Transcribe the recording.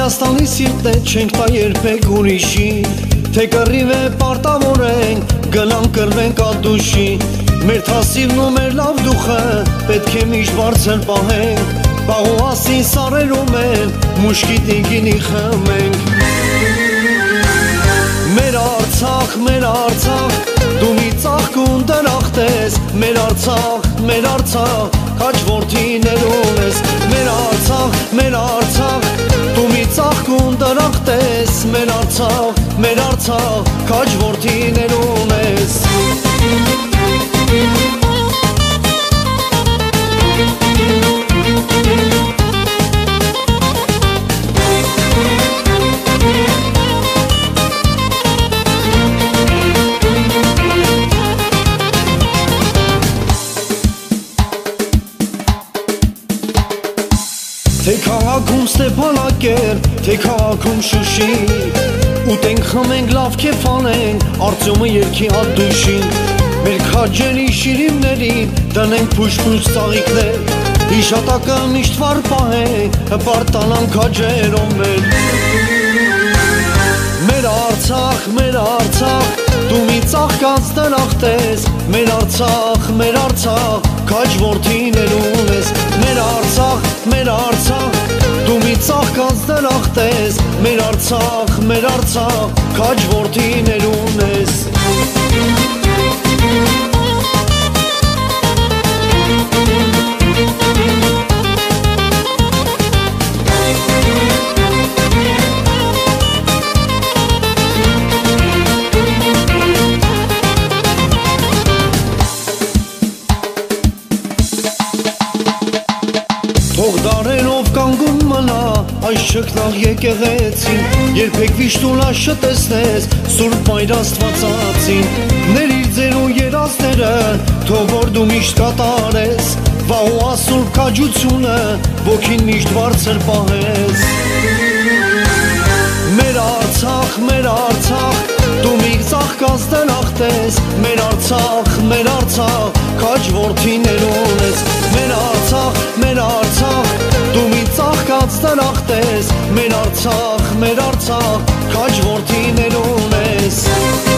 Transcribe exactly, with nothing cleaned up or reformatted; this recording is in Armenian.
Հայաստանի սիրտն է չենք տա երբեք ուրիշի, թե կռիվ է պարտավորենք, գնանք կռվենք ադուշի, մեր թասիվն ու մեր լավ դուխը պետք է միշտ բարձր պահենք, պաղուասին սարերում են մուշկիտի գինի խմենք։ Մեր Արցախ, մեր Արցախ, դու մի ծաղկուն դրախտ ես, մեր Արցախ, մեր Արցախ, քաջ որդիներ ունես, մեր Արցախ, մեր Արցախ, դու մի ծաղկուն դրախտ ես, մեր Արցախ, մեր Արցախ, քաջ որդիներ ունես։ Թե քաղաքում Ստեփանակեր, թե քաղաքում Շուշի, ուտենք խմենք լավ կեֆ անենք, Արտյոմը երգի ադուշին, մեր քաջերի շիրիմներին դնենք փուշ-փուշ ծաղիկներ, հիշատակը միշտ վառ պահենք, հպարտանանք քաջերով մեր։ Մեր Արցախ, մեր Արցախ, դու մի ծաղկած դրախտ ես, մեր Արցախ, մեր Արցախ, քաջ որդիներ ունես, մեր Արցախ, մեր Արցախ, դու մի ծաղկած դրախտ ես, մեր Արցախ, մեր Արցախ, քաջ որդիներ ունես։ Թող դարերով կանգուն մնա այս շքնաղ եկեղեցին, երբեք վիշտուլա շտեսնես Սուրբ Մայր Աստվածածին, ներիր ձեր ու երազները, թող որ դու միշտ կատարես, վաղուա սուրբ քաջությունը, ոգին միշտ բարձր պահես։ Մեր Արցախ, մեր Արցախ, դու մի ծաղկած դրախտ ես, մեր Արցախ, մեր Արցախ, քաջ որդիներ ունես, մեր Արցախ, մեր Արցախ, դու մի ծաղկած դրախտ ես, մեր Արցախ, մեր Արցախ, քաջ որդիներ ունես։